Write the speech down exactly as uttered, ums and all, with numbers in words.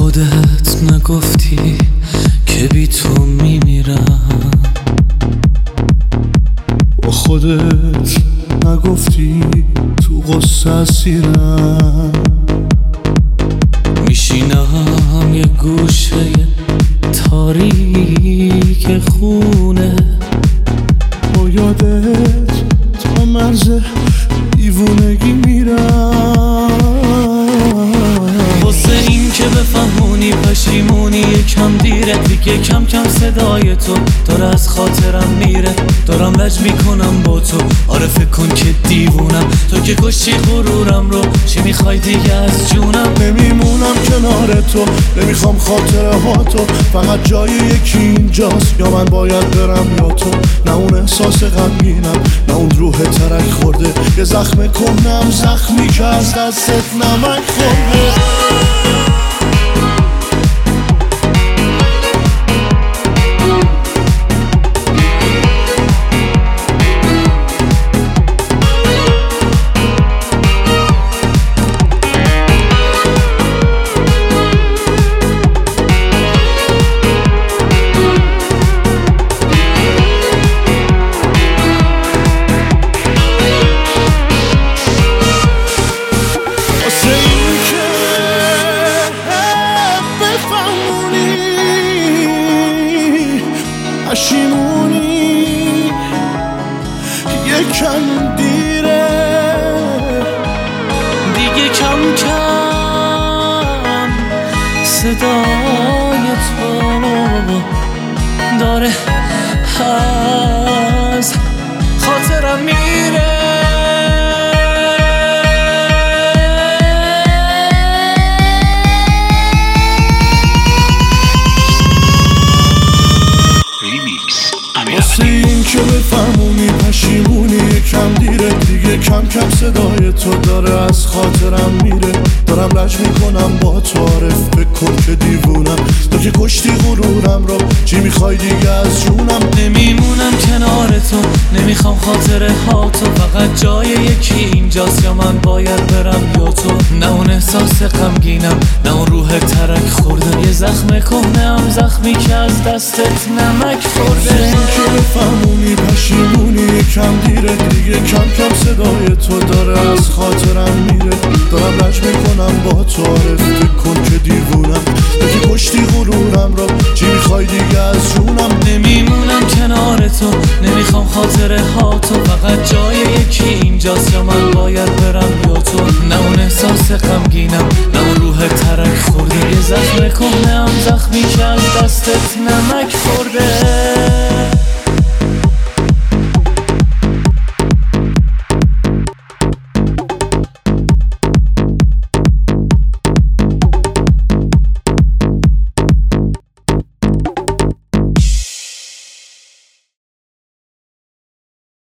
خودت نگفتی که بی تو میمیرم، با خودت نگفتی تو غصه اسیرم. میشینم یه گوشه تاریک خونه، با یادت تا مرز دیوونگی میرم. واسه این که بفهمونی پشیمونی یکم دیره دیگه، کم کم صدای تو داره از خاطرم میره. دارم لج میکنم با تو، آره فکر کن که دیوونم. تو که کشتی غرورم رو، چی میخوای دیگه از جونم؟ نمیمونم کنار تو، نمیخوام خاطره ها تو، فقط جای یکی اینجاست، یا من باید برم یا تو. نه اون احساس غمگینم، نه اون روح ترک خورده، یه زخم کهنم زخمی که از دستت نمک خورده. پشیمونی یکم دیره دیگه، کم کم صدای تو داره از خاطرم میره. واسه این که بفهمونی پشیمونی یکم دیره دیگه، کم کم صدای تو داره از خاطرم میره. دارم لج میکنم با تو، عارف فکر کن که دیوونم. تو که کشتی غرورم رو، چی میخوای دیگه از جونم؟ نمیمونم کنار تو، نمیخوام خاطره ها تو، فقط جای یکی اینجاست، یا من باید برم یا تو. نه اون احساس غمگینم، نه اون روح ترک خورده، یه زخم کهنه‌ام زخمی که از دستت نمک خورده. که بفهمونی پشیمونی یکم دیره دیگه، کم کم صدای تو داره از خاطرم میره. دارم لج میکنم با تو، عارف فکر کن که دیوونم. تو که کشتی غرورم رو، چی میخوای دیگه از جونم؟ نمیمونم کنار تو، نمیخوام خاطره ها تو، فقط جای یکی اینجاست، یا من باید برم یا تو. نه اون احساس غمگینم، نه اون روح ترک خورده، یه زخم کهنه‌ام زخمی که از دستت نمک خورده.